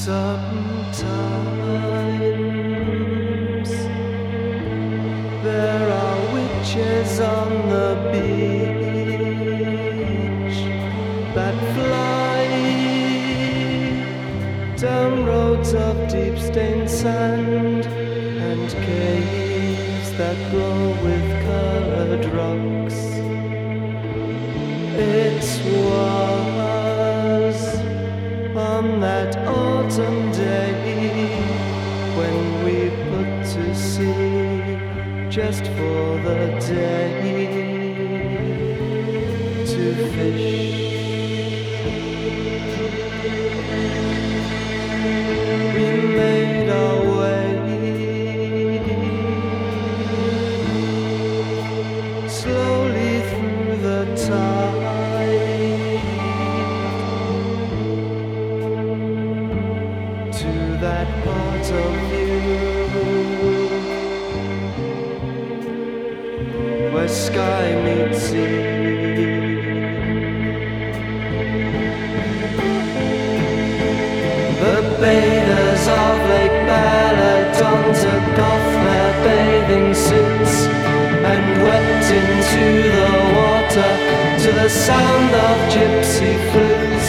Sometimes there are witches on the beach that fly down roads of deep stained sand and caves that glow with colored rocks. It was on that autumn day when we put to sea just for the day to fish. We made our way slowly through the tide to that part of you where sky meets sea. The bathers of Lake Balaton took off their bathing suits and wept into the water to the sound of gypsy flutes.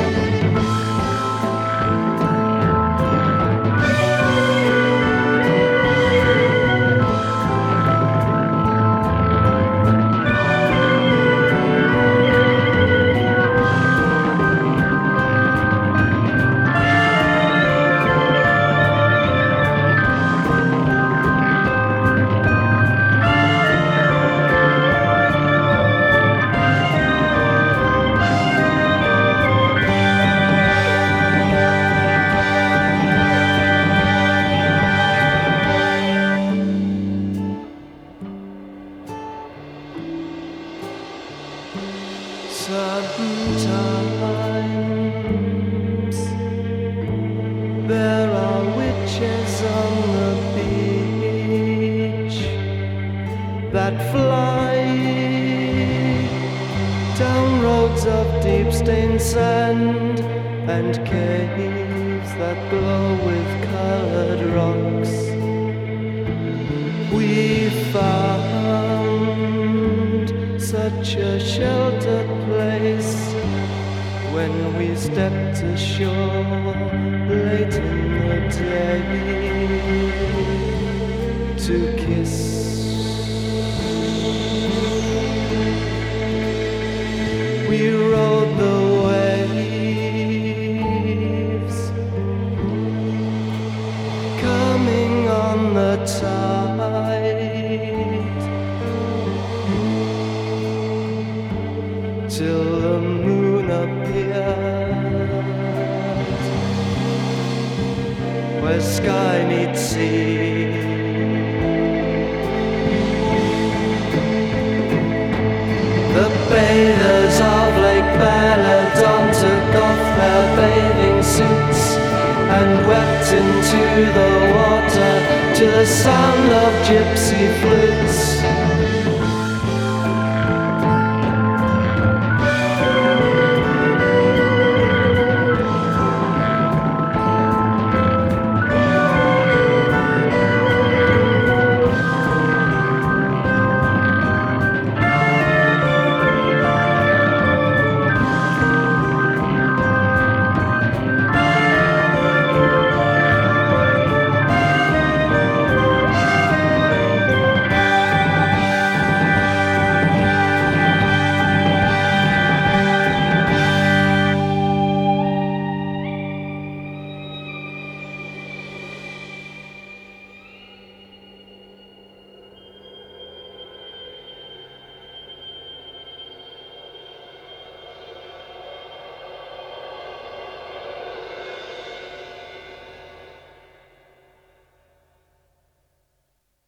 Sometimes there are witches on the beach that fly down roads of deep stained sand and caves that glow with colored rocks. We found such a sheltered place when we stepped ashore late in the day to kiss. We rode the waves coming on the tide till the moon appeared where sky meets sea. The bathers of Lake Balaton took off their bathing suits and wept into the water to the sound of gypsy